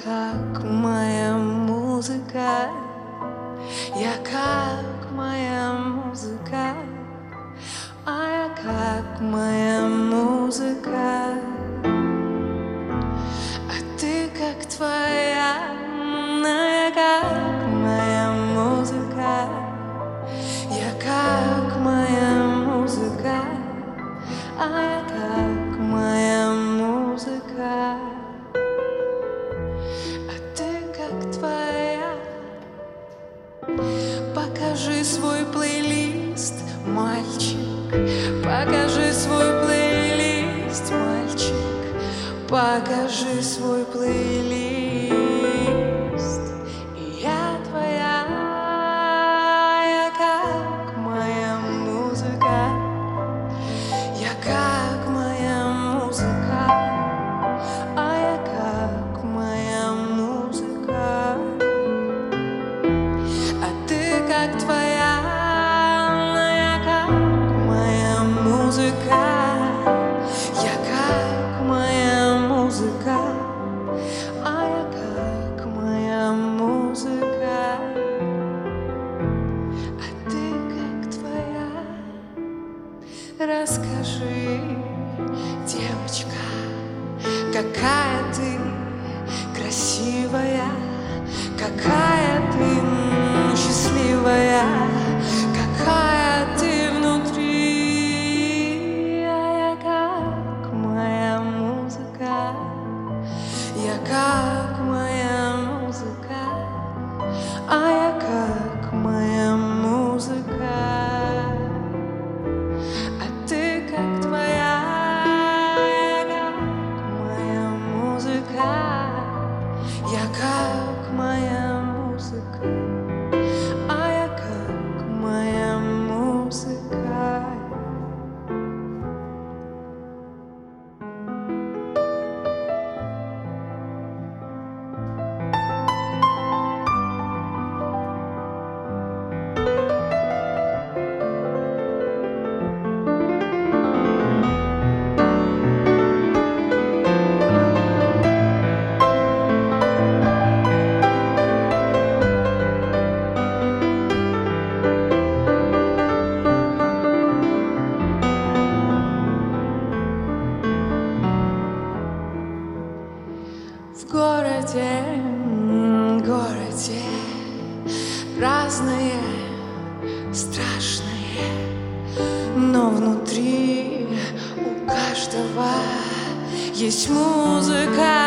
как моя музыка, я как моя музыка, а я как моя музыка, а ты как твоя, а я как моя музыка, я как моя музыка, а я как моя музыка, а ты как твоя. Покажи свой плейлист, мальчик, покажи свой плейлист, мальчик, покажи свой плейлист. И я твоя, я как моя музыка, я как моя музыка, а я как моя музыка, а ты как твоя, а я как моя музыка, я как моя музыка, а я как моя музыка, а ты как твоя. Расскажи, девочка, какая ты красивая, какая ты счастливая, какая ты внутри. А я как моя музыка, я как моя музыка, а я как моя музыка, а ты как твоя, я как моя музыка, я как моя музыка, а я как моя музыка. В городе разное, страшное, но внутри у каждого есть музыка.